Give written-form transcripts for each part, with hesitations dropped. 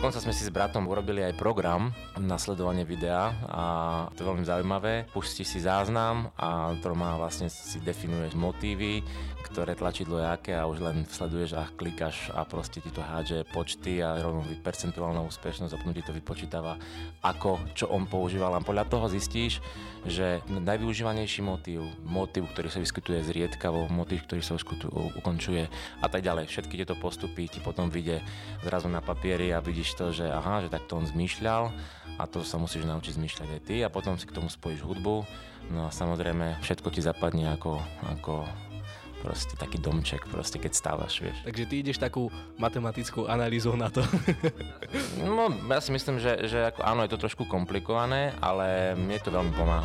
Dokonca sme si s bratom urobili aj program na sledovanie videa a to je veľmi zaujímavé. Pustíš si záznam a to má vlastne si definuješ motívy, ktoré tlačidlo je aké a už len sleduješ a klikáš a proste ti to hádže počty a rovno percentuálna úspešnosť a potom ti to vypočítava ako, čo on používal. A podľa toho zistíš, že najvyužívanejší motív, ktorý sa vyskytuje zriedkavo, motív, ktorý sa ukončuje a tak ďalej. Všetky tieto postupy ti potom vyjde zrazu na papieri a vidíš to, že aha, že takto on zmýšľal a to sa musíš naučiť zmýšľať aj ty a potom si k tomu spojíš hudbu. No a samozrejme všetko ti zapadne ako proste taký domček, proste keď stávaš, vieš. Takže ty ideš takú matematickú analýzou na to. No, ja si myslím, že ako, áno, je to trošku komplikované, ale mne to veľmi pomáha.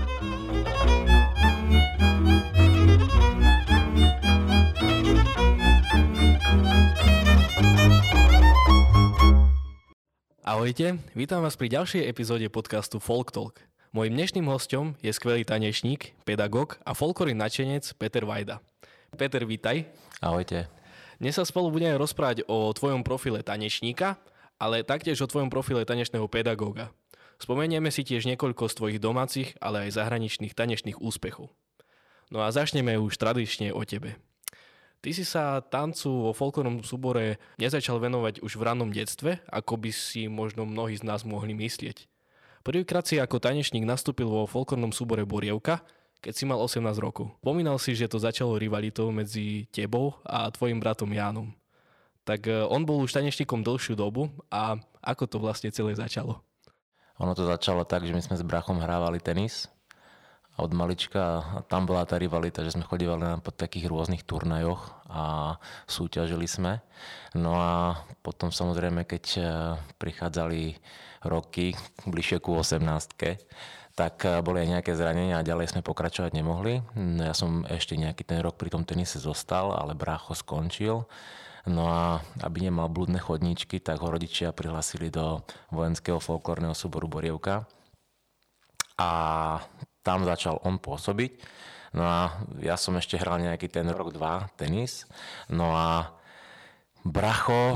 Ahojte, vítam vás pri ďalšej epizóde podcastu Folk Talk. Mojím dnešným hosťom je skvelý tanečník, pedagóg a folklórny nadšenec Peter Vajda. Peter, vítaj. Ahojte. Dnes sa spolu budeme rozprávať o tvojom profile tanečníka, ale taktiež o tvojom profile tanečného pedagóga. Spomenieme si tiež niekoľko z tvojich domácich, ale aj zahraničných tanečných úspechov. No a začneme už tradične o tebe. Ty si sa tancu vo folklórnom súbore nezačal venovať už v rannom detstve, ako by si možno mnohí z nás mohli myslieť. Prvýkrát si ako tanečník nastúpil vo folklórnom súbore Borievka, keď si mal 18 rokov. Pomínal si, že to začalo rivalitou medzi tebou a tvojim bratom Jánom. Tak on bol už tanečníkom dlhšiu dobu a ako to vlastne celé začalo? Ono to začalo tak, že my sme s brachom hrávali tenis a od malička tam bola tá rivalita, že sme chodívali po takých rôznych turnajoch a súťažili sme. No a potom samozrejme, keď prichádzali roky bližšie ku 18-ke, tak boli aj nejaké zranenia a ďalej sme pokračovať nemohli. Ja som ešte nejaký ten rok pri tom tenise zostal, ale brácho skončil. No a aby nemal blúdne chodníčky, tak ho rodičia prihlásili do vojenského folklórneho súboru Borievka. A tam začal on pôsobiť. No a ja som ešte hral nejaký ten rok, 2 tenis. No a Bracho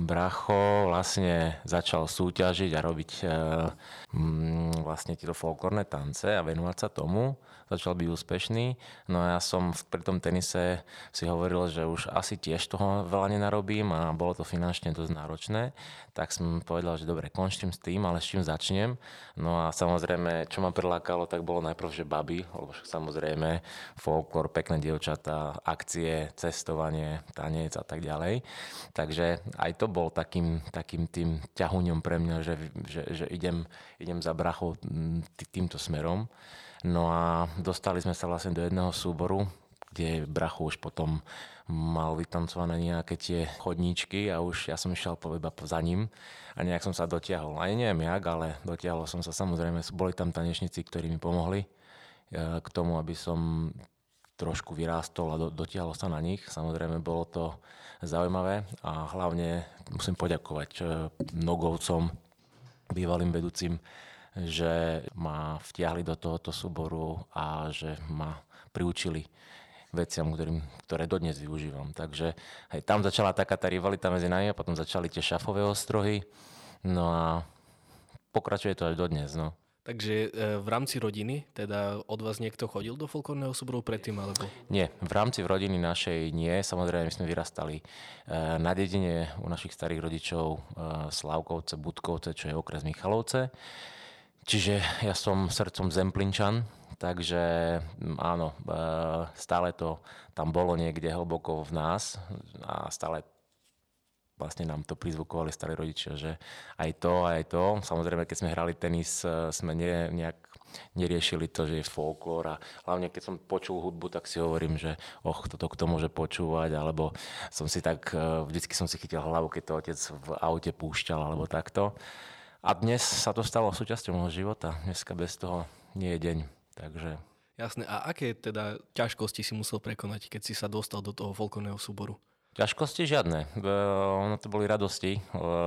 vlastne začal súťažiť a robiť vlastne tieto folklórne tance a venovať sa tomu. Začal byť úspešný. No a ja som pri tom tenise si hovoril, že už asi tiež toho veľa nenarobím a bolo to finančne dosť náročné. Tak som povedal, že dobre, končím s tým, ale s čím začnem. No a samozrejme, čo ma prilákalo, tak bolo najprv, že baby, lebo samozrejme folklór, pekné dievčatá, akcie, cestovanie, tanec a tak ďalej. Takže aj to bol takým tým ťahuňom pre mňa, že idem za brachou týmto smerom. No a dostali sme sa vlastne do jedného súboru, kde brachu už potom mal vytancované nejaké tie chodníčky a už ja som išiel iba za ním a nejak som sa dotiahol. Aj neviem jak, ale dotiahol som sa. Samozrejme, boli tam tanečníci, ktorí mi pomohli k tomu, aby som trošku vyrástol a dotiahol sa na nich. Samozrejme, bolo to zaujímavé a hlavne musím poďakovať Nogovcom, bývalým vedúcim, že ma vtiahli do tohoto súboru a že ma priučili veciam, ktoré dodnes využívam. Takže aj tam začala taká tá rivalita medzi nami a potom začali tie šafové ostrohy. No a pokračuje to až dodnes, no. Takže v rámci rodiny, teda od vás niekto chodil do folklórneho súboru predtým, alebo? Nie, v rámci rodiny našej nie. Samozrejme, my sme vyrastali na dedine u našich starých rodičov Slavkovce, Budkovce, čo je okres Michalovce. Čiže ja som srdcom Zemplinčan, takže áno, stále to tam bolo niekde hlboko v nás a stále vlastne nám to prizvukovali starí rodičia, že aj to. Samozrejme, keď sme hrali tenis, sme nejak neriešili to, že je folklór a hlavne keď som počul hudbu, tak si hovorím, že kto môže počúvať, alebo vždycky som si chytil hlavu, keď to otec v aute púšťal, alebo takto. A dnes sa to stalo súčasťou môjho života. Dneska bez toho nie je deň, takže... Jasné. A aké teda ťažkosti si musel prekonať, keď si sa dostal do toho folklórneho súboru? Ťažkosti žiadne. Ono to boli radosti,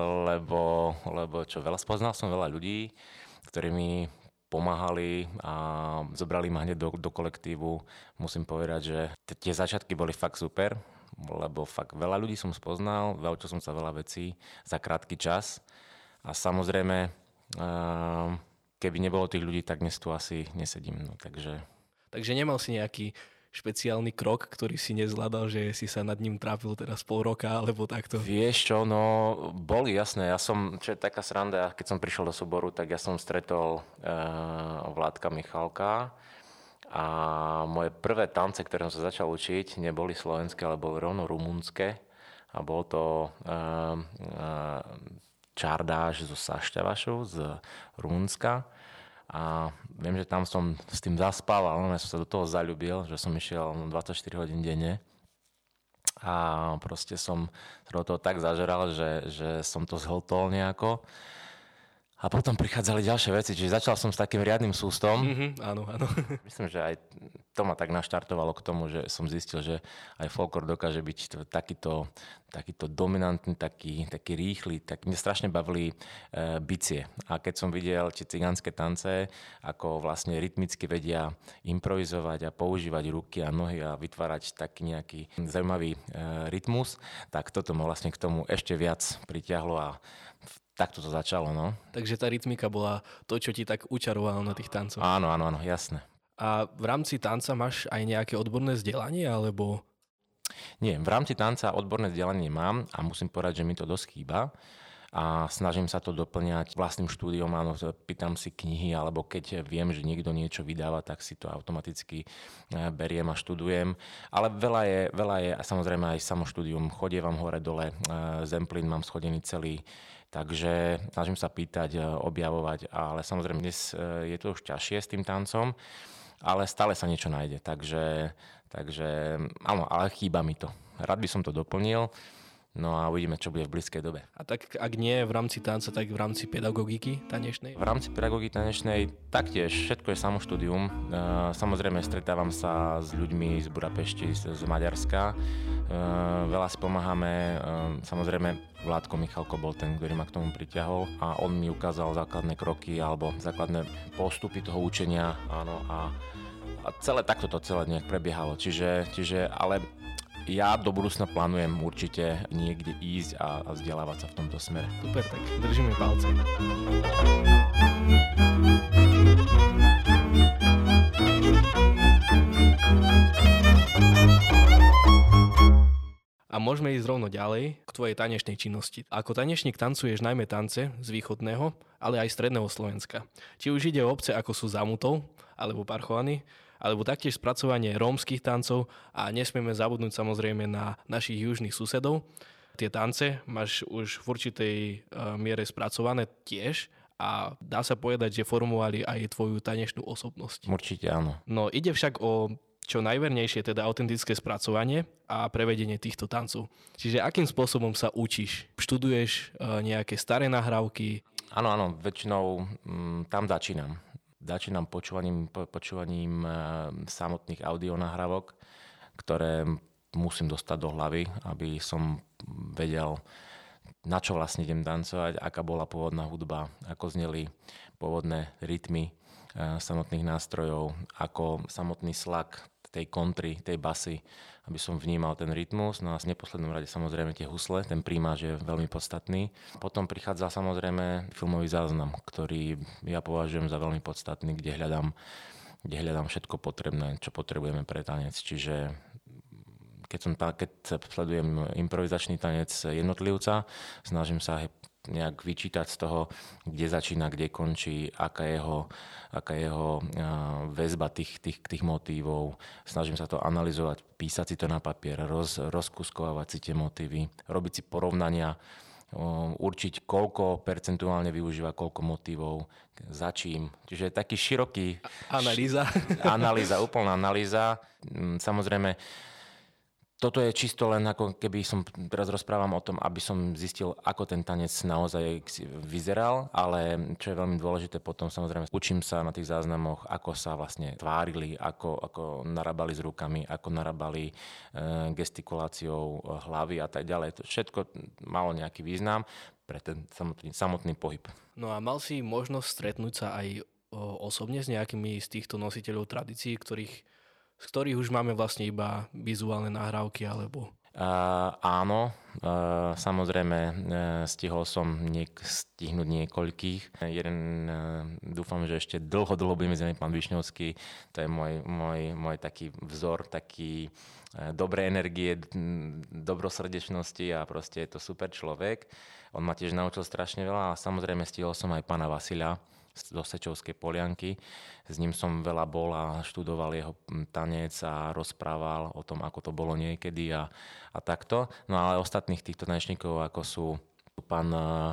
lebo spoznal som veľa ľudí, ktorí mi pomáhali a zobrali ma hneď do kolektívu. Musím povedať, že tie začiatky boli fakt super, lebo fakt veľa ľudí som spoznal, naučil som sa veľa vecí za krátky čas. A samozrejme, keby nebolo tých ľudí, tak dnes tu asi nesedím. No, Takže nemal si nejaký špeciálny krok, ktorý si nezvládal, že si sa nad ním trápil teraz pol roka, alebo takto? Vieš čo, no boli jasné. Čo je taká sranda, keď som prišiel do súboru, tak ja som stretol Vládka Michalka a moje prvé tance, ktoré som sa začal učiť, neboli slovenské, ale boli rovno rumunské a bol to čardáš zo Sašťavašu z Rumunska. A viem, že tam som s tým zaspal, ale ja som sa do toho zaľúbil, že som išiel 24 hodín denne. A proste som sa do toho tak zažeral, že som to zhltol nejako. A potom prichádzali ďalšie veci, čiže začal som s takým riadnym sústom. Áno. Myslím, že aj to ma tak naštartovalo k tomu, že som zistil, že aj folklór dokáže byť takýto dominantný, taký rýchly. Tak mne strašne bavili bicie. A keď som videl tie cigánske tance, ako vlastne rytmicky vedia improvizovať a používať ruky a nohy a vytvárať taký nejaký zaujímavý rytmus, tak toto ma vlastne k tomu ešte viac pritiahlo a takto to začalo, no. Takže tá rytmika bola to, čo ti tak učarovalo na tých tancoch. Áno, jasné. A v rámci tanca máš aj nejaké odborné vzdelanie, alebo? Nie, v rámci tanca odborné vzdelanie mám a musím povedať, že mi to dosť chýba. A snažím sa to doplňať vlastným štúdiom, áno, pýtam si knihy, alebo keď viem, že niekto niečo vydáva, tak si to automaticky beriem a študujem. Ale veľa je a samozrejme aj samoštúdium, chodievam hore-dole, Zemplín mám schodený celý, takže snažím sa pýtať, objavovať, ale samozrejme dnes je to už ťažšie s tým tancom, ale stále sa niečo nájde, takže áno, ale chýba mi to. Rád by som to doplnil. No a uvidíme, čo bude v blízkej dobe. A tak ak nie v rámci tanca, tak v rámci pedagogiky tanečnej? V rámci pedagogiky tanečnej taktiež všetko je samoštúdium. Samozrejme stretávam sa s ľuďmi z Budapešti, z Maďarska. Veľa si pomáhame. Samozrejme Vládko Michalko bol ten, ktorý ma k tomu pritiahol a on mi ukázal základné kroky alebo základné postupy toho učenia. Áno, a celé takto to celé nejak prebiehalo. Čiže ale ja do budúcna plánujem určite niekde ísť a vzdelávať sa v tomto smere. Super, tak držíme palce. A môžeme ísť rovno ďalej k tvojej tanečnej činnosti. Ako tanečník tancuješ najmä tance z východného, ale aj stredného Slovenska. Či už ide o obce ako sú Zamutov alebo Parchovany, alebo taktiež spracovanie rómskych tancov a nesmieme zabudnúť samozrejme na našich južných susedov. Tie tance máš už v určitej miere spracované tiež a dá sa povedať, že formovali aj tvoju tanečnú osobnosť. Určite áno. No ide však o čo najvernejšie, teda autentické spracovanie a prevedenie týchto tancov. Čiže akým spôsobom sa učíš? Študuješ nejaké staré nahrávky? Áno, väčšinou tam začínam. Začínam počúvaním samotných audionahrávok, ktoré musím dostať do hlavy, aby som vedel, na čo vlastne idem tancovať, aká bola pôvodná hudba, ako zneli pôvodné rytmy samotných nástrojov, ako samotný slak tej kontry, tej basy, aby som vnímal ten rytmus. No a v neposlednom rade samozrejme tie husle, ten prímáž je veľmi podstatný. Potom prichádza samozrejme filmový záznam, ktorý ja považujem za veľmi podstatný, kde hľadám všetko potrebné, čo potrebujeme pre tanec. Čiže keď sledujem improvizačný tanec jednotlivca, snažím sa nejak vyčítať z toho, kde začína, kde končí, aká je jeho väzba tých motívov. Snažím sa to analyzovať, písať si to na papier, rozkuskovávať si tie motívy, robiť si porovnania, určiť, koľko percentuálne využíva, koľko motívov, za čím. Čiže taký široký... Analýza, úplná analýza. Samozrejme, toto je čisto len ako keby som teraz rozprávam o tom, aby som zistil, ako ten tanec naozaj vyzeral, ale čo je veľmi dôležité potom samozrejme učím sa na tých záznamoch, ako sa vlastne tvárili, ako narábali s rukami, ako narábali gestikuláciou hlavy a tak ďalej. To všetko malo nejaký význam pre ten samotný pohyb. No a mal si možnosť stretnúť sa aj osobne s nejakými z týchto nositeľov tradícií, z ktorých už máme vlastne iba vizuálne nahrávky alebo... Áno, samozrejme stihol som stihnúť niekoľkých. Jeden dúfam, že ešte dlho bude medzi nami pán Višňovský. To je môj taký vzor, taký dobrej energie, dobrosrdečnosti a proste je to super človek. On ma tiež naučil strašne veľa a samozrejme stihol som aj pána Vasila zo Sečovskej Polianky. S ním som veľa bol a študoval jeho tanec a rozprával o tom, ako to bolo niekedy a takto. No ale ostatných týchto tanečníkov, ako sú pán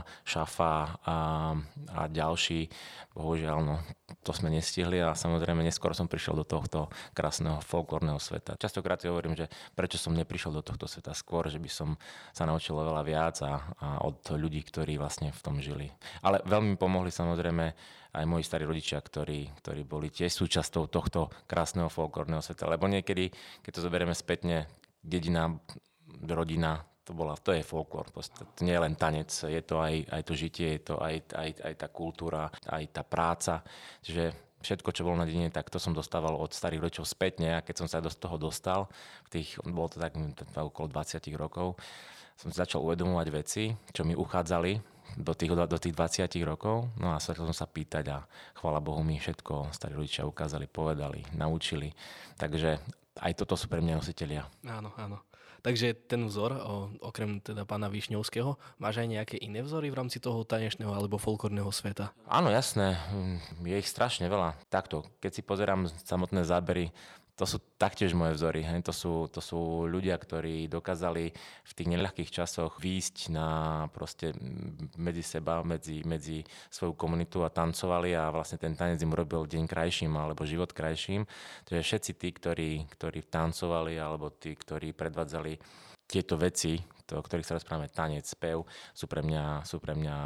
Šafa a ďalší, bohužiaľ, no, to sme nestihli a samozrejme neskôr som prišiel do tohto krásneho folklórneho sveta. Častokrát si hovorím, že prečo som neprišiel do tohto sveta skôr, že by som sa naučil veľa viac a od ľudí, ktorí vlastne v tom žili. Ale veľmi pomohli samozrejme aj moji starí rodičia, ktorí boli tiež súčasťou tohto krásneho folklórneho sveta. Lebo niekedy, keď to zoberieme spätne, dedina, rodina, to je folklór. To nie je len tanec, je to aj to žitie, je to aj tá kultúra, aj tá práca. Čiže všetko, čo bolo na dedine, tak to som dostával od starých rodičov spätne a keď som sa do toho dostal, bolo to tak okolo 20 rokov, som si začal uvedomovať veci, čo mi uchádzali do tých 20 rokov. No a chcel som sa pýtať a chvála Bohu mi všetko starí rodičia ukázali, povedali, naučili. Takže aj toto sú pre mňa nositelia. Áno, áno. Takže ten vzor, okrem teda pána Višňovského, máš aj nejaké iné vzory v rámci toho tanečného alebo folklórneho sveta? Áno, jasné. Je ich strašne veľa. Takto, keď si pozerám samotné zábery, to sú taktiež moje vzory. To sú ľudia, ktorí dokázali v tých neľahkých časoch výjsť proste medzi seba, medzi svoju komunitu a tancovali a vlastne ten tanec im robil deň krajším alebo život krajším. Takže všetci tí, ktorí tancovali alebo tí, ktorí predvádzali tieto veci, o ktorých sa rozprávame, tanec, spev, sú pre mňa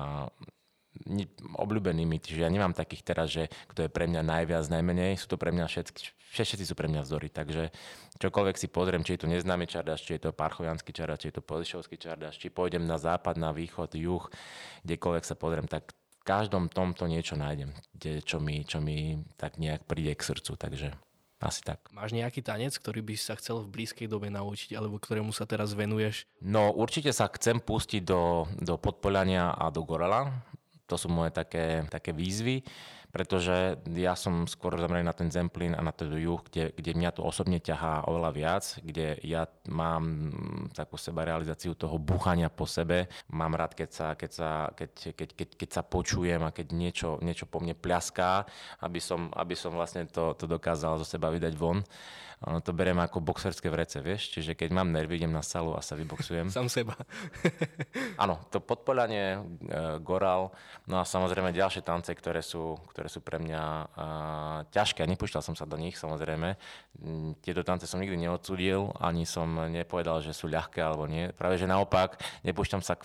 obľúbenými, čiže ja nemám takých teraz, že kto je pre mňa najviac, najmenej, sú to pre mňa všetci sú pre mňa vzory, takže čokoľvek si pozriem, či je to neznámy čardáš, či je to parchoviansky čardáš, či je to polišovský čardáš, či pôjdem na západ, na východ, juh, kdekoľvek sa pozriem, tak v každom tomto niečo nájdem, čo mi tak nejak príde k srdcu, takže asi tak. Máš nejaký tanec, ktorý by sa chcel v blízkej dobe naučiť, alebo ktorému sa teraz venuješ? No určite sa chcem pustiť do Podpoľania a do Gorela. To sú moje také výzvy, pretože ja som skôr zameraný na ten Zemplín a na ten juh, kde mňa to osobne ťahá oveľa viac, kde ja mám takú sebarealizáciu toho búchania po sebe. Mám rád, keď sa počujem a keď niečo po mne pľaská, aby som vlastne to dokázal zo seba vydať von. To beriem ako boxerské vrece, vieš? Čiže keď mám nervy, idem na salu a sa vyboxujem. Sám seba. Áno, to Podpoľanie, Goral, no a samozrejme ďalšie tance, ktoré sú pre mňa ťažké. Nepúšťal som sa do nich, samozrejme. Tieto tance som nikdy neodsúdil, ani som nepovedal, že sú ľahké alebo nie. Práve že naopak, nepúšťam sa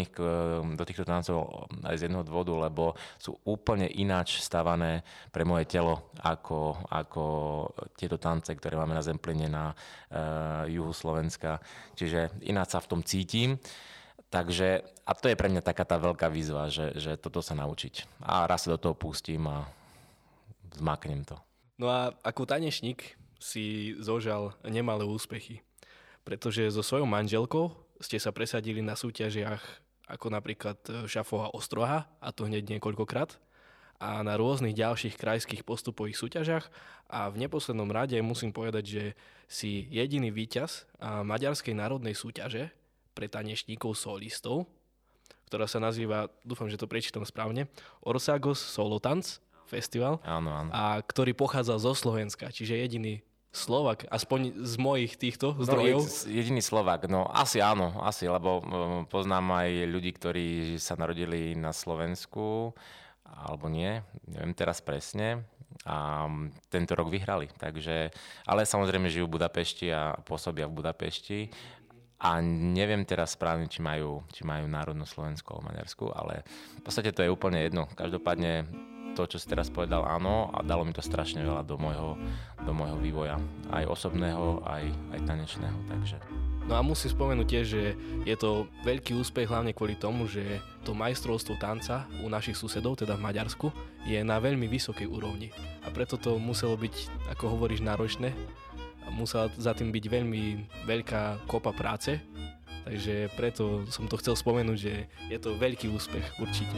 do týchto tancov aj z jedného dôvodu, lebo sú úplne ináč stavané pre moje telo ako tieto tance, ktoré máme na Zemplíne, na juhu Slovenska. Čiže ináč sa v tom cítim. Takže, a to je pre mňa taká tá veľká výzva, že toto sa naučiť. A raz sa do toho pustím a zmaknem to. No a ako tanečník si zožal nemalé úspechy, pretože so svojou manželkou ste sa presadili na súťažiach ako napríklad Šafová Ostroha, a to hneď niekoľkokrát, a na rôznych ďalších krajských postupových súťažiach a v neposlednom rade musím povedať, že si jediný víťaz maďarskej národnej súťaže pre tanečníkov solistov, ktorá sa nazýva, dúfam, že to prečítam správne, Országos Solotanc Festival, áno. A ktorý pochádza zo Slovenska, čiže jediný Slovak, aspoň z mojich týchto zdrojov. Jediný Slovak, no asi áno, lebo poznám aj ľudí, ktorí sa narodili na Slovensku, alebo nie, neviem teraz presne, a tento rok vyhrali, takže, ale samozrejme žijú v Budapešti a pôsobia v Budapešti a neviem teraz správne, či majú národnú Slovensku alebo Maďarsku, ale v podstate to je úplne jedno. Každopádne to, čo si teraz povedal, áno, a dalo mi to strašne veľa do môjho vývoja, aj osobného, aj tanečného, takže. No a musím spomenúť tiež, že je to veľký úspech hlavne kvôli tomu, že to majstrovstvo tanca u našich susedov, teda v Maďarsku, je na veľmi vysokej úrovni. A preto to muselo byť, ako hovoríš, náročné musela za tým byť veľmi veľká kopa práce, takže preto som to chcel spomenúť, že je to veľký úspech určite.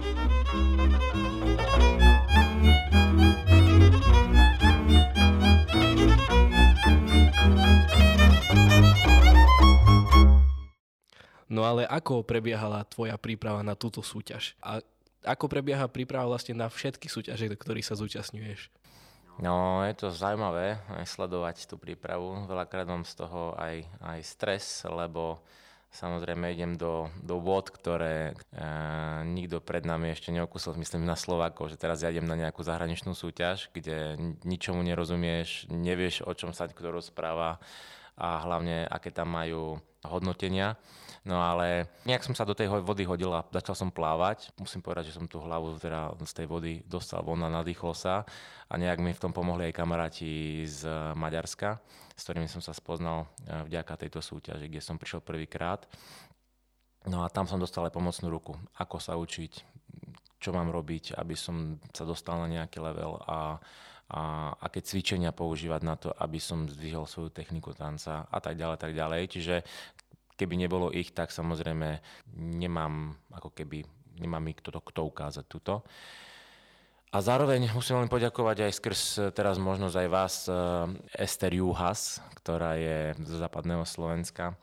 No ale ako prebiehala tvoja príprava na túto súťaž? A ako prebieha príprava vlastne na všetky súťaže, do ktorých sa zúčastňuješ? No, je to zaujímavé sledovať tú prípravu. Veľakrát mám z toho aj stres, lebo samozrejme idem do vôd, ktoré nikto pred nami ešte neokúsil, myslím na Slovákov, že teraz ja idem na nejakú zahraničnú súťaž, kde ničomu nerozumieš, nevieš, o čom sa kto rozpráva a hlavne, aké tam majú hodnotenia. No ale nejak som sa do tej vody hodil a začal som plávať. Musím povedať, že som tú hlavu teda z tej vody dostal von a nadýchol sa. A nejak mi v tom pomohli aj kamaráti z Maďarska, s ktorými som sa spoznal vďaka tejto súťaži, kde som prišiel prvýkrát. No a tam som dostal aj pomocnú ruku, ako sa učiť, čo mám robiť, aby som sa dostal na nejaký level a aké cvičenia používať na to, aby som zdvihol svoju techniku tanca a tak ďalej. Čiže keby nebolo ich, tak samozrejme nemám mi kto ukázať túto. A zároveň musím len poďakovať aj skrz teraz možnosť aj vás, Ester Juhas, ktorá je zo západného Slovenska.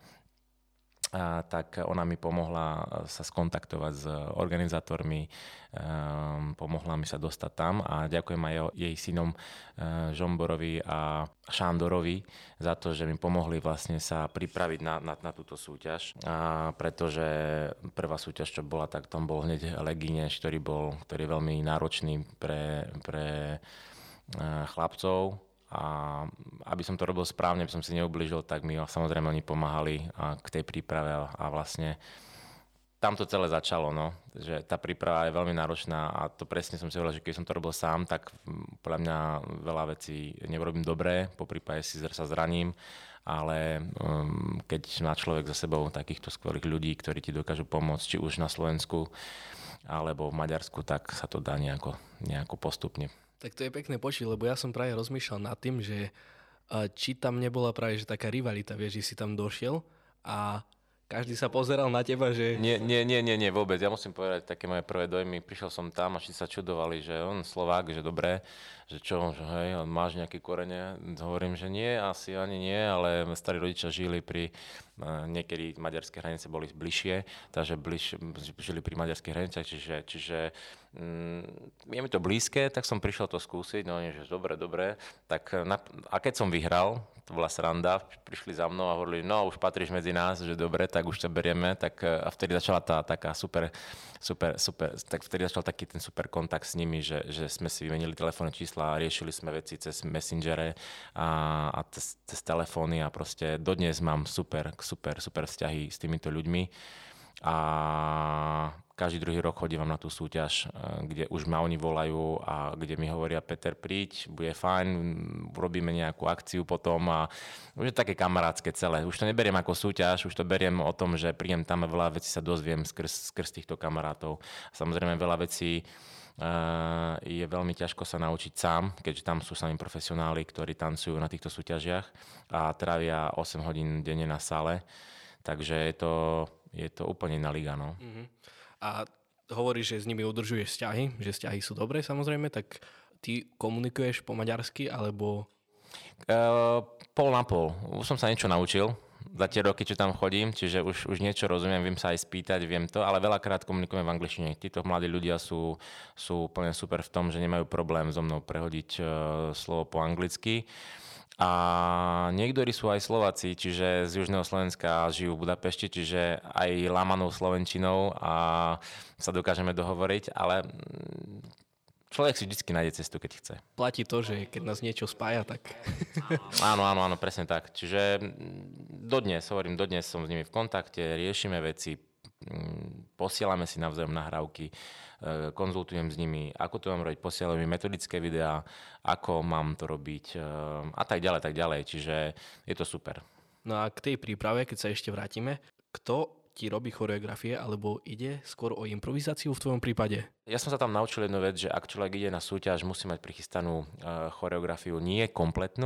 Tak ona mi pomohla sa skontaktovať s organizátormi, pomohla mi sa dostať tam a ďakujem aj jej synom Žomborovi a Šándorovi za to, že mi pomohli vlastne sa pripraviť na túto súťaž, pretože prvá súťaž, čo bola, tak tam bol hneď Legíneš, ktorý je veľmi náročný pre chlapcov. A aby som to robil správne, aby som si neublížil, tak mi samozrejme oni pomáhali k tej príprave a vlastne tam to celé začalo, no, že tá príprava je veľmi náročná a to presne som si hovoril, že keď som to robil sám, tak podľa mňa veľa vecí neurobím dobre, poprípade si sa zraním, ale keď má človek za sebou takýchto skvelých ľudí, ktorí ti dokážu pomôcť, či už na Slovensku alebo v Maďarsku, tak sa to dá nejako postupne. Tak to je pekné počuť, lebo ja som práve rozmýšľal nad tým, že či tam nebola práve že taká rivalita, vieš, že si tam došiel a každý sa pozeral na teba, že... Nie, vôbec. Ja musím povedať také moje prvé dojmy. Prišiel som tam a všetci sa čudovali, že on Slovák, že dobré, že čo, že hej, máš nejaké korene? Hovorím, že nie, asi ani nie, ale starí rodičia žili niekedy maďarské hranice boli bližšie, takže žili pri maďarských hraniciach, čiže je mi to blízke, tak som prišiel to skúsiť, no nie, že dobre, tak a keď som vyhral, to bola sranda, prišli za mnou a hovorili, no už patríš medzi nás, že dobre, tak už ťa berieme, tak a vtedy začala tá taká super, tak vtedy začal taký ten super kontakt s nimi, že sme si vymenili telefónne čísla a riešili sme veci cez Messengere a cez telefóny a proste dodnes mám super vzťahy s týmito ľuďmi a každý druhý rok chodím na tú súťaž, kde už ma oni volajú a kde mi hovoria, Peter, príď, bude fajn, urobíme nejakú akciu potom a už je také kamarátske celé. Už to neberiem ako súťaž, už to beriem o tom, že prídem tam a veľa vecí sa dozviem skrz týchto kamarátov. Samozrejme veľa vecí je veľmi ťažko sa naučiť sám, keďže tam sú sami profesionáli, ktorí tancujú na týchto súťažiach a trávia 8 hodín denne na sále. Takže je to úplne iná liga. No. A hovoríš, že s nimi udržuješ vzťahy, že vzťahy sú dobré samozrejme, tak ty komunikuješ po maďarsky alebo... Pol na pol. Už som sa niečo naučil za tie roky, čo tam chodím, čiže už niečo rozumiem, viem sa aj spýtať, viem to, ale veľakrát komunikujem v angličtine. Títo mladí ľudia sú úplne super v tom, že nemajú problém so mnou prehodiť slovo po anglicky. A niektorí sú aj Slováci, čiže z Južného Slovenska žijú v Budapešti, čiže aj lámanou slovenčinou a sa dokážeme dohovoriť, ale človek si vždy nájde cestu, keď chce. Platí to, že keď nás niečo spája, tak... Áno, presne tak. Čiže dodnes som s nimi v kontakte, riešime veci, posielame si navzájom nahrávky, konzultujem s nimi, ako to mám robiť, posielajú mi metodické videá, ako mám to robiť a tak ďalej. Čiže je to super. No a k tej príprave, keď sa ešte vrátime, kto ti robí choreografie, alebo ide skôr o improvizáciu v tvojom prípade? Ja som sa tam naučil jednu vec, že ak človek ide na súťaž, musí mať prichystanú choreografiu nie kompletnú,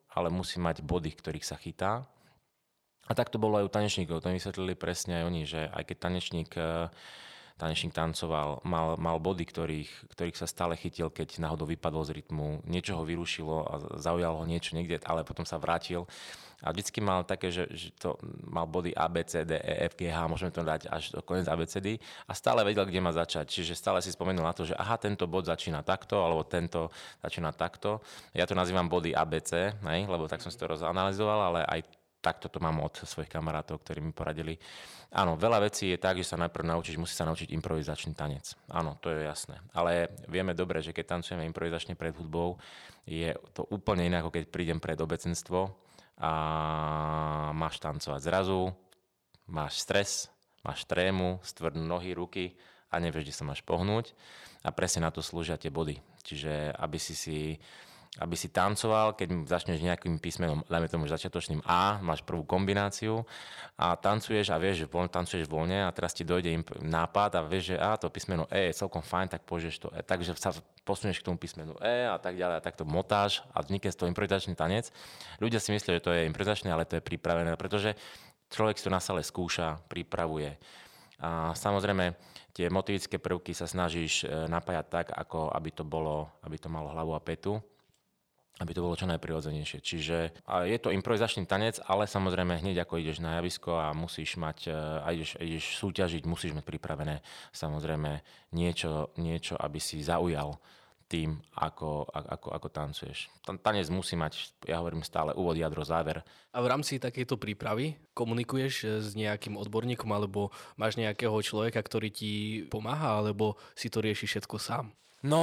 ale musí mať body, ktorých sa chytá. A tak to bolo aj u tanečníkov. To mi vysvetlili presne aj oni, že aj keď tanečník tancoval, mal body, ktorých sa stále chytil, keď náhodou vypadol z rytmu, niečo ho vyrušilo a zaujalo ho niečo niekde, ale potom sa vrátil. A vždycky mal také, že to mal body A, B, C, D, E, F, G, H, môžeme to dať až do koniec ABCD a stále vedel, kde má začať. Čiže stále si spomenul na to, že aha, tento bod začína takto, alebo tento začína takto. Ja to nazývam body ABC, lebo tak som si to rozanalizoval, ale aj takto to mám od svojich kamarátov, ktorí mi poradili. Áno, veľa vecí je tak, že sa najprv musí sa naučiť improvizačný tanec. Áno, to je jasné. Ale vieme dobre, že keď tancujeme improvizačne pred hudbou, je to úplne iné, ako keď prídem pred obecenstvo a máš tancovať. Zrazu máš stres, máš trému, stvrdnú nohy, ruky a nevieš, kde sa máš pohnúť. A presne na to slúžia tie body. Čiže aby si tancoval, keď začneš nejakým písmenom, dajme tomu začiatočným A, máš prvú kombináciu a tancuješ a vieš, že tancuješ voľne a teraz ti dojde nápad a vieš, že to písmeno E je celkom fajn, tak požiješ to E. Takže sa posunieš k tomu písmenu E a tak ďalej a tak to motáš a vznikne z toho improvizačný tanec. Ľudia si myslia, že to je improvizačný, ale to je pripravené, pretože človek si to na sale skúša, pripravuje. A samozrejme, tie motivické prvky sa snažíš napájať tak, ako aby to malo hlavu a petu, aby to bolo čo najprirodzenejšie. Čiže je to improvizačný tanec, ale samozrejme hneď ako ideš na javisko a musíš mať, ideš súťažiť, musíš mať pripravené samozrejme niečo, aby si zaujal tým, ako tancuješ. Tanec musí mať, ja hovorím stále, úvod, jadro, záver. A v rámci takejto prípravy komunikuješ s nejakým odborníkom alebo máš nejakého človeka, ktorý ti pomáha, alebo si to rieši všetko sám? No,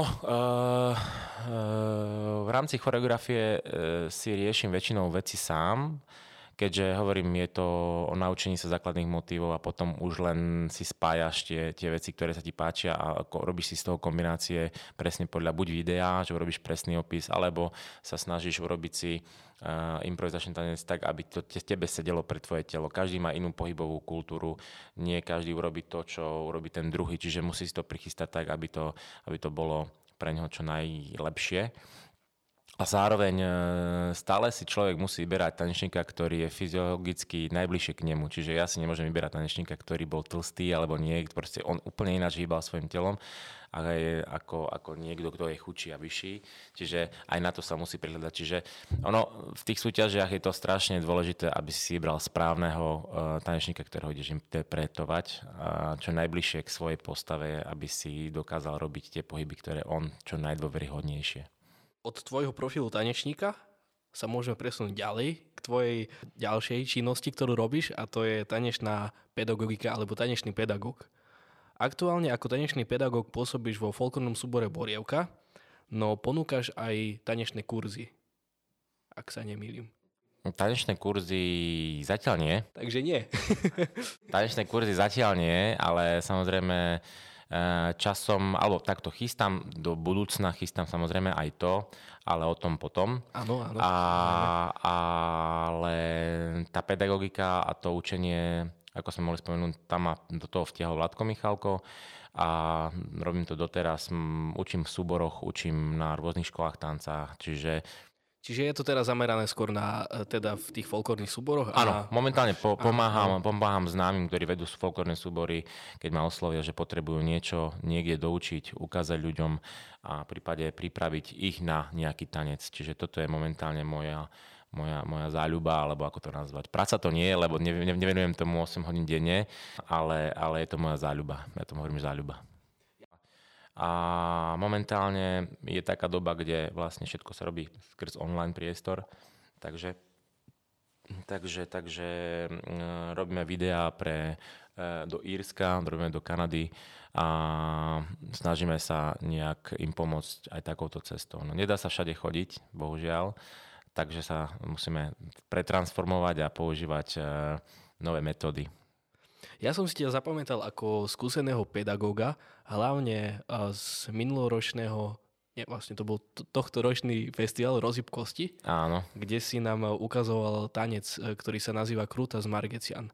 v rámci choreografie si riešim väčšinou veci sám, keďže hovorím, je to o naučení sa základných motívov a potom už len si spájaš tie veci, ktoré sa ti páčia a robíš si z toho kombinácie presne podľa buď videa, že urobíš presný opis, alebo sa snažíš urobiť si improvizačný tanec tak, aby to tebe sedelo pre tvoje telo. Každý má inú pohybovú kultúru, nie každý urobí to, čo urobí ten druhý, čiže musí si to prichystať tak, aby to bolo pre neho čo najlepšie. A zároveň stále si človek musí vyberať tanečníka, ktorý je fyziologicky najbližšie k nemu. Čiže ja si nemôžem vyberať tanečníka, ktorý bol tlstý alebo niekto, proste on úplne ináč hýbal svojim telom ako niekto, kto je chudší a vyšší. Čiže aj na to sa musí prihľadať. Čiže v tých súťažiach je to strašne dôležité, aby si vybral správneho tanečníka, ktorého ideš interpretovať, čo najbližšie k svojej postave, aby si dokázal robiť tie pohyby, ktoré on čo najdôveryhodnejšie. Od tvojho profilu tanečníka sa môžeme presunúť ďalej k tvojej ďalšej činnosti, ktorú robíš, a to je tanečná pedagogika alebo tanečný pedagóg. Aktuálne ako tanečný pedagóg pôsobíš vo folklórnom súbore Borievka, no ponúkaš aj tanečné kurzy, ak sa nemýlim. Tanečné kurzy zatiaľ nie. Takže nie. Tanečné kurzy zatiaľ nie, ale samozrejme časom, alebo takto chystám do budúcna, chystám samozrejme aj to, ale o tom potom. Áno. Ale tá pedagogika a to učenie, ako sme mohli spomenúť, tam ma do toho vtiahol Vladko Michalko a robím to doteraz. Učím v súboroch, učím na rôznych školách tanca, Čiže je to teraz zamerané skôr na teda v tých folklórnych súboroch? Áno, momentálne pomáham známym, ktorí vedú folklórne súbory, keď ma oslovia, že potrebujú niečo niekde doučiť, ukázať ľuďom a v prípade pripraviť ich na nejaký tanec. Čiže toto je momentálne moja záľuba, alebo ako to nazvať. Práca to nie je, lebo nevenujem tomu 8 hodín denne, ale je to moja záľuba. Ja tomu hovorím záľuba. A momentálne je taká doba, kde vlastne všetko sa robí skrz online priestor, takže robíme videá do Írska, robíme do Kanady a snažíme sa nejak im pomôcť aj takouto cestou. No, nedá sa všade chodiť, bohužiaľ, takže sa musíme pretransformovať a používať nové metódy. Ja som si ťa zapamätal ako skúseného pedagóga, hlavne z minuloročného, vlastne to bol tohtoročný festival Rozhyb kosti. Áno. Kde si nám ukazoval tanec, ktorý sa nazýva Krúta z Margecian.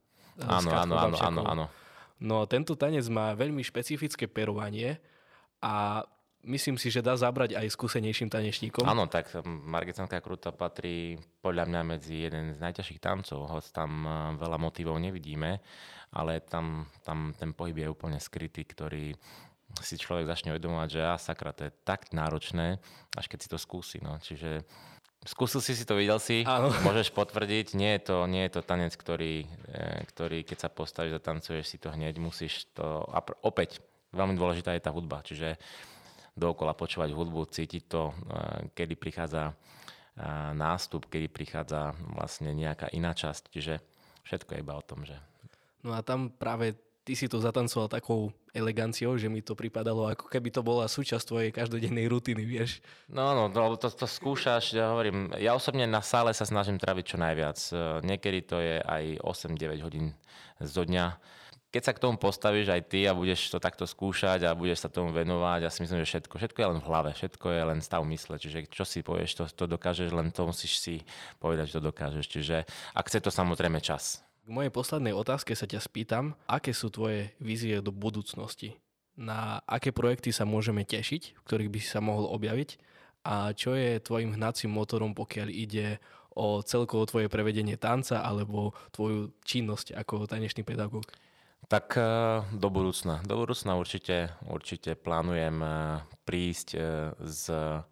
Áno. No tento tanec má veľmi špecifické perovanie a myslím si, že dá zabrať aj skúsenejším tanečníkom. Áno, tak Margitánska Kruta patrí podľa mňa medzi jeden z najťažších tancov, hoď tam veľa motivov nevidíme, ale tam ten pohyb je úplne skrytý, ktorý si človek začne uvedomovať, že sakra, to je tak náročné, až keď si to skúsi. No. Čiže skúsil si to, videl si, áno. Môžeš potvrdiť, nie je to tanec, ktorý keď sa postavíš a tancuješ si to hneď, musíš to, a opäť, veľmi dôležitá je tá hudba, čiže dookola počúvať hudbu, cítiť to, kedy prichádza nástup, kedy prichádza vlastne nejaká iná časť, čiže všetko je iba o tom, že... No a tam práve ty si to zatancoval takou eleganciou, že mi to pripadalo, ako keby to bola súčasť tvojej každodennej rutiny, vieš? No, to skúšaš, ja hovorím, ja osobne na sále sa snažím tráviť čo najviac. Niekedy to je aj 8-9 hodín zo dňa. Keď sa k tomu postavíš aj ty a budeš to takto skúšať a budeš sa tomu venovať, ja si myslím, že všetko je len v hlave, všetko je len stav mysle, čiže čo si povieš, to dokážeš, len to musíš si povedať, že to dokážeš, čiže ak chce to samozrejme čas. K mojej poslednej otázke sa ťa spýtam, aké sú tvoje vízie do budúcnosti? Na aké projekty sa môžeme tešiť, v ktorých by si sa mohol objaviť? A čo je tvojim hnacím motorom, pokiaľ ide o celkovo tvoje prevedenie tanca alebo tvoju činnosť ako tanečný pedagóg? Tak do budúcna. Do budúcna určite plánujem prísť s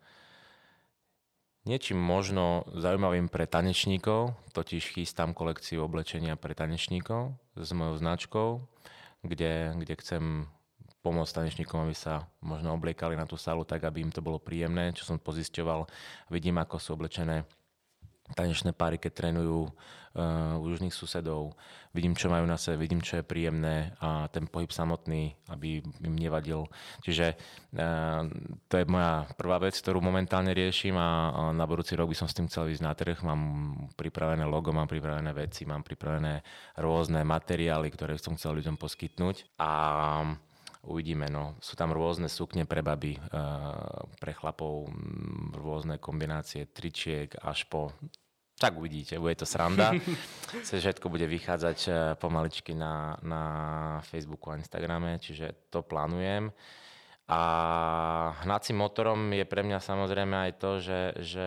niečím možno zaujímavým pre tanečníkov, totiž chystám kolekciu oblečenia pre tanečníkov s mojou značkou, kde chcem pomôcť tanečníkom, aby sa možno obliekali na tú sálu tak, aby im to bolo príjemné. Čo som pozisťoval, vidím, ako sú oblečené tanečné páry, keď trénujú u južných susedov. Vidím, čo majú na sebe, vidím, čo je príjemné a ten pohyb samotný, aby im nevadil. Čiže to je moja prvá vec, ktorú momentálne riešim a na budúci rok by som s tým chcel ísť na trh. Mám pripravené logo, mám pripravené veci, mám pripravené rôzne materiály, ktoré som chcel ľuďom poskytnť a uvidíme, no. Sú tam rôzne sukne pre baby, pre chlapov, rôzne kombinácie tričiek až po... Tak uvidíte, bude to sranda. Všetko bude vychádzať pomaličky na Facebooku a Instagrame, čiže to plánujem. A hnacím motorom je pre mňa samozrejme aj to, že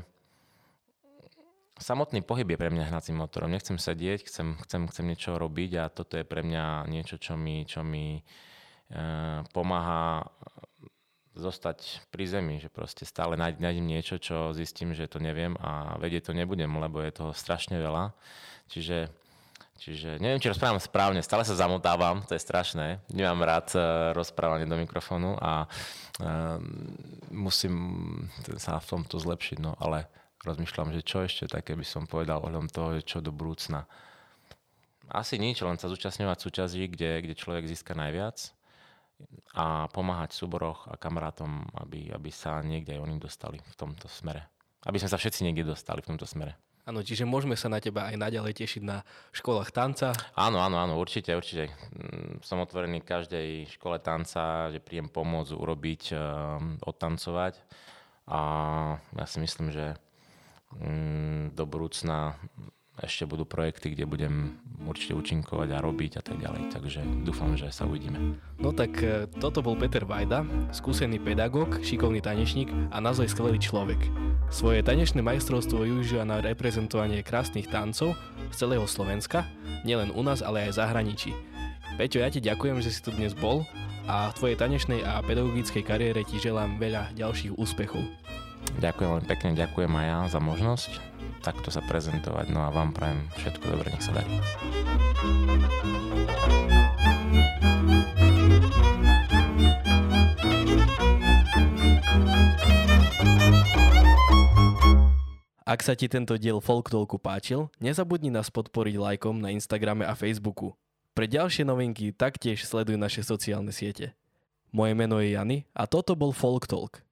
samotný pohyb je pre mňa hnacím motorom. Nechcem sedieť, chcem niečo robiť a toto je pre mňa niečo, čo mi pomáha zostať pri zemi, že proste stále nájdem niečo, čo zistím, že to neviem a vedieť to nebudem, lebo je toho strašne veľa. Čiže neviem, či rozprávam správne, stále sa zamotávam, to je strašné. Nemám rád rozprávanie do mikrofónu a musím sa v tomto zlepšiť, no ale rozmýšľam, že čo ešte také by som povedal ohľadom toho, čo do budúcna. Asi nič, len sa zúčastňovať súťaží, kde človek získa najviac a pomáhať súboroch a kamarátom, aby sa niekde aj oni dostali v tomto smere. Aby sme sa všetci niekde dostali v tomto smere. Áno, čiže môžeme sa na teba aj naďalej tešiť na školách tanca? Áno, určite. Som otvorený každej škole tanca, že príjem pomôcť urobiť, odtancovať a ja si myslím, že do budúcna ešte budú projekty, kde budem určite účinkovať a robiť a tak ďalej. Takže dúfam, že sa uvidíme. No tak toto bol Peter Vajda, skúsený pedagóg, šikovný tanečník a naozaj skvelý človek. Svoje tanečné majstrovstvo využíva na reprezentovanie krásnych tancov z celého Slovenska, nielen u nás, ale aj v zahraničí. Peťo, ja ti ďakujem, že si tu dnes bol a v tvojej tanečnej a pedagogickej kariére ti želám veľa ďalších úspechov. Ďakujem veľmi pekne, ďakujem aj ja za možnosť takto sa prezentovať. No a vám prajem všetko dobré, nech sa darí. Ak sa ti tento diel Folk Talku páčil, nezabudni nás podporiť lajkom na Instagrame a Facebooku. Pre ďalšie novinky taktiež sleduj naše sociálne siete. Moje meno je Jany a toto bol Folk Talk.